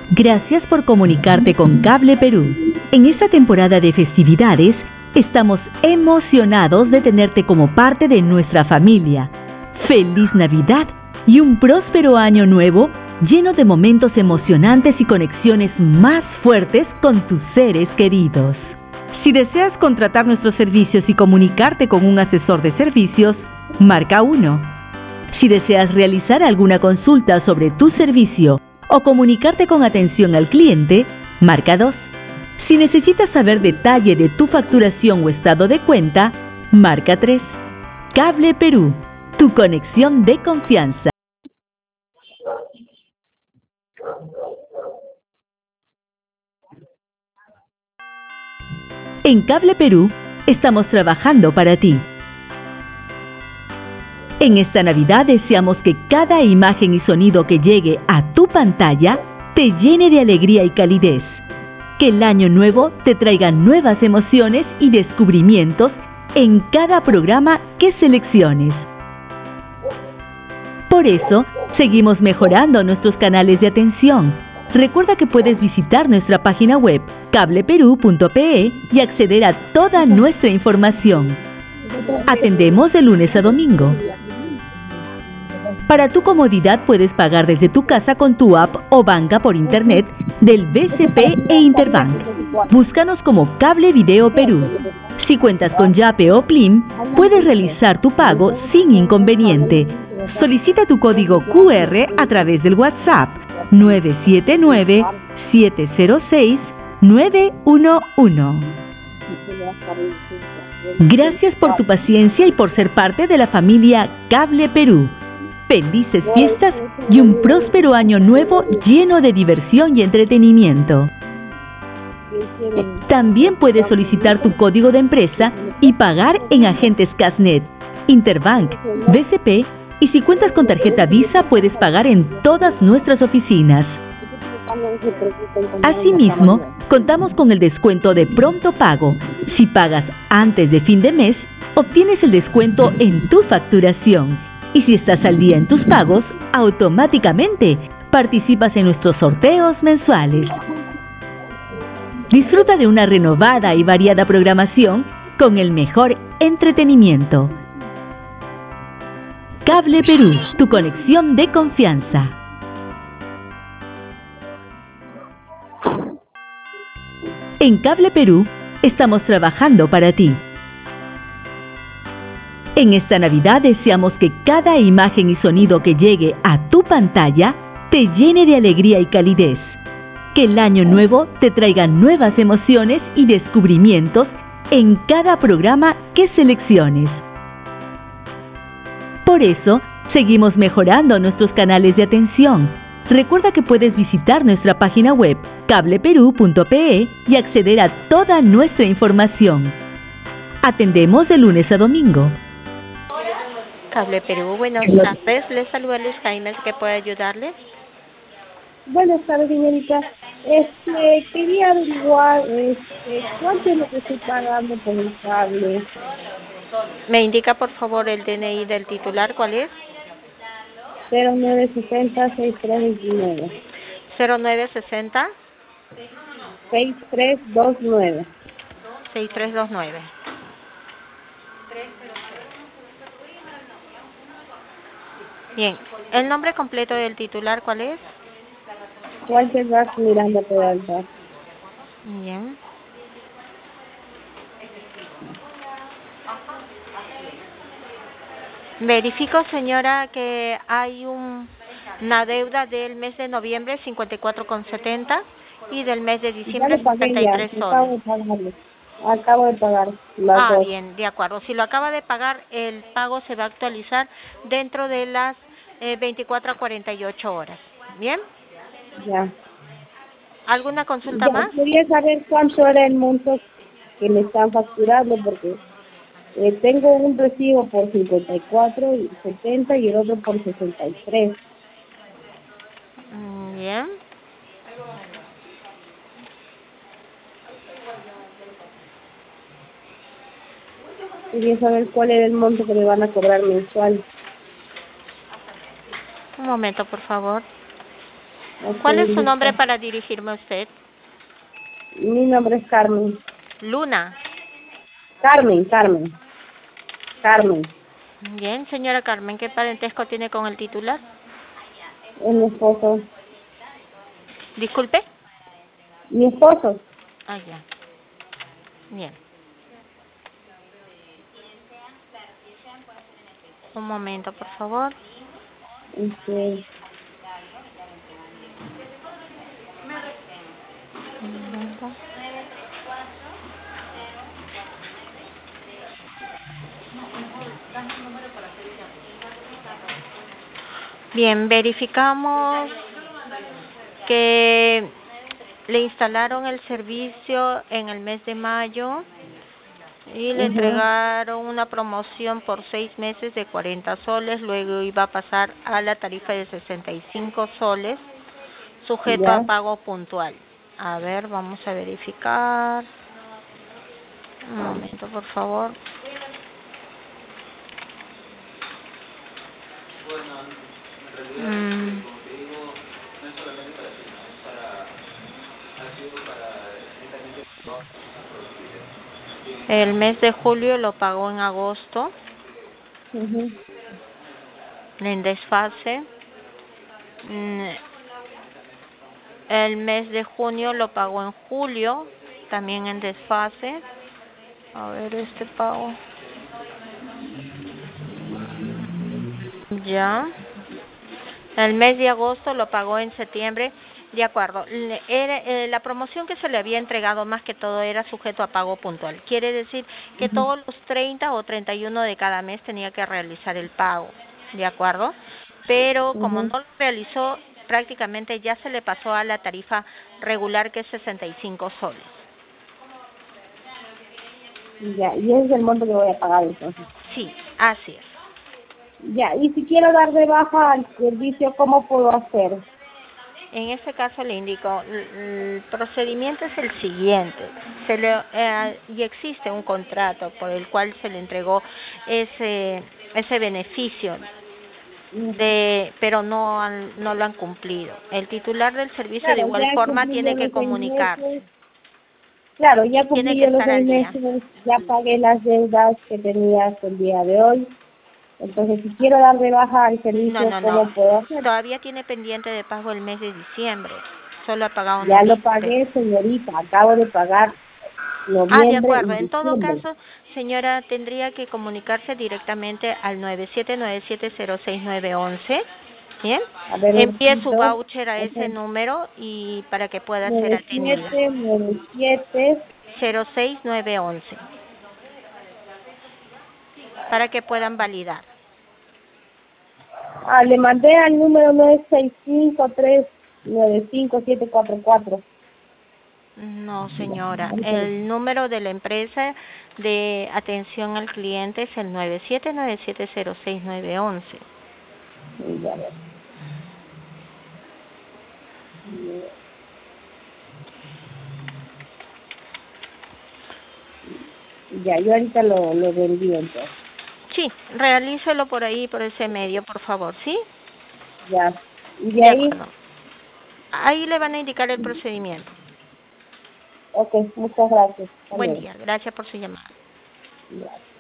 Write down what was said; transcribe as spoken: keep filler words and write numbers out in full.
Gracias por comunicarte con Cable Perú. En esta temporada de festividades, estamos emocionados de tenerte como parte de nuestra familia. ¡Feliz Navidad y un próspero año nuevo lleno de momentos emocionantes y conexiones más fuertes con tus seres queridos! Si deseas contratar nuestros servicios y comunicarte con un asesor de servicios, marca uno. Si deseas realizar alguna consulta sobre tu servicio o comunicarte con atención al cliente, marca dos. Si necesitas saber detalle de tu facturación o estado de cuenta, marca tres. Cable Perú, tu conexión de confianza. En Cable Perú, estamos trabajando para ti. En esta Navidad deseamos que cada imagen y sonido que llegue a tu pantalla te llene de alegría y calidez. Que el año nuevo te traiga nuevas emociones y descubrimientos en cada programa que selecciones. Por eso, seguimos mejorando nuestros canales de atención. Recuerda que puedes visitar nuestra página web cable perú punto pe y acceder a toda nuestra información. Atendemos de lunes a domingo. Para tu comodidad puedes pagar desde tu casa con tu app o banca por internet del B C P e Interbank. Búscanos como Cable Video Perú. Si cuentas con Yape o Plim, puedes realizar tu pago sin inconveniente. Solicita tu código Q R a través del WhatsApp nueve siete nueve, siete cero seis, nueve uno uno. Gracias por tu paciencia y por ser parte de la familia Cable Perú. Felices fiestas y un próspero año nuevo lleno de diversión y entretenimiento. También puedes solicitar tu código de empresa y pagar en agentes Casnet, Interbank, B C P y si cuentas con tarjeta Visa puedes pagar en todas nuestras oficinas. Asimismo, contamos con el descuento de pronto pago. Si pagas antes de fin de mes, obtienes el descuento en tu facturación. Y si estás al día en tus pagos, automáticamente participas en nuestros sorteos mensuales. Disfruta de una renovada y variada programación con el mejor entretenimiento. Cable Perú, tu conexión de confianza. En Cable Perú, estamos trabajando para ti. En esta Navidad deseamos que cada imagen y sonido que llegue a tu pantalla te llene de alegría y calidez. Que el año nuevo te traiga nuevas emociones y descubrimientos en cada programa que selecciones. Por eso, seguimos mejorando nuestros canales de atención. Recuerda que puedes visitar nuestra página web cable perú punto pe y acceder a toda nuestra información. Atendemos de lunes a domingo. Cable Perú, buenas tardes. Les saluda Luis Jaime, ¿que puede ayudarles? Buenas tardes, señorita. Este, quería averiguar este, cuánto es lo que estoy pagando por el cable. ¿Me indica, por favor, el D N I del titular? ¿Cuál es? cero nueve sesenta, sesenta y tres veintinueve. cero nueve sesenta. sesenta y tres veintinueve. sesenta y tres veintinueve. Bien, ¿el nombre completo del titular cuál es? Walter Vázquez Miranda Peralta. Bien. Verifico, señora, que hay un, una deuda del mes de noviembre cincuenta y cuatro con setenta y del mes de diciembre setenta y tres soles. Acabo de pagarlo. Acabo de pagar. Ah, dos. bien, de acuerdo. Si lo acaba de pagar, el pago se va a actualizar dentro de las eh, veinticuatro a cuarenta y ocho horas. ¿Bien? Ya. ¿Alguna consulta ya, más? Quería saber cuánto era el monto que me están facturando porque eh, tengo un recibo por cincuenta y cuatro y setenta y el otro por sesenta y tres. Bien. Quería saber cuál era el monto que me van a cobrar mensual. Un momento, por favor. Ok, ¿Cuál es su listo. nombre para dirigirme a usted? Mi nombre es Carmen. Luna. Carmen, Carmen. Carmen. Bien, señora Carmen, ¿qué parentesco tiene con el titular? Es mi esposo. Disculpe. Mi esposo. Ah, ya. Bien. Un momento, por favor. Este, Un momento. Bien, verificamos que le instalaron el servicio en el mes de mayo y le uh-huh. entregaron una promoción por seis meses de cuarenta soles, luego iba a pasar a la tarifa de sesenta y cinco soles, sujeto a Ya. pago puntual. A ver, vamos a verificar. Un momento, por favor. Mm. El mes de julio lo pagó en agosto, Uh-huh. en desfase. Mm, El mes de junio lo pagó en julio, también en desfase. A ver, este pago. Ya. El mes de agosto lo pagó en septiembre. De acuerdo. Le- Era, eh, la promoción que se le había entregado más que todo era sujeto a pago puntual. Quiere decir que Uh-huh. todos los treinta o treinta y uno de cada mes tenía que realizar el pago. ¿De acuerdo? Pero como Uh-huh. no lo realizó, prácticamente ya se le pasó a la tarifa regular, que es sesenta y cinco soles. Ya, y ese es el monto que voy a pagar entonces. Sí, así es. Ya, y si quiero dar de baja al servicio, ¿cómo puedo hacer? En este caso le indico, l- el procedimiento es el siguiente. Se le, eh, y existe un contrato por el cual se le entregó ese ese beneficio, de pero no han, no lo han cumplido. El titular del servicio de Claro, igual ya forma cumplí yo tiene que los seis comunicarse meses. Claro, ya y tiene cumplí que yo los estar seis al día. meses, ya pagué las deudas que tenía hasta el día de hoy. Entonces, si quiero dar de baja al No, servicio, no, no. ¿cómo puedo hacer? Todavía tiene pendiente de pago el mes de diciembre. Solo ha pagado Ya lo noviembre. pagué, señorita, acabo de pagar Ah, de noviembre acuerdo. y En todo diciembre. caso, señora, tendría que comunicarse directamente al nueve siete nueve siete cero seis nueve once. ¿Bien? A ver, un Envíe su poquito. voucher a ese número y para que pueda ser nueve atendida. siete nueve siete. cero seis nueve once. Para que puedan validar. Ah, le mandé al número nueve seis cinco tres nueve cinco siete cuatro cuatro. No, Ya, señora. ok. El número de la empresa de atención al cliente es el nueve siete nueve siete cero seis nueve once. Ya, ya. Ya, yo ahorita lo, lo envío entonces. Sí, realícelo por ahí, por ese medio, por favor, ¿sí? Ya. Y de De ahí, acuerdo. Ahí le van a indicar el procedimiento. ok, muchas gracias. Hasta Buen luego. día. Gracias por su llamada. Ya.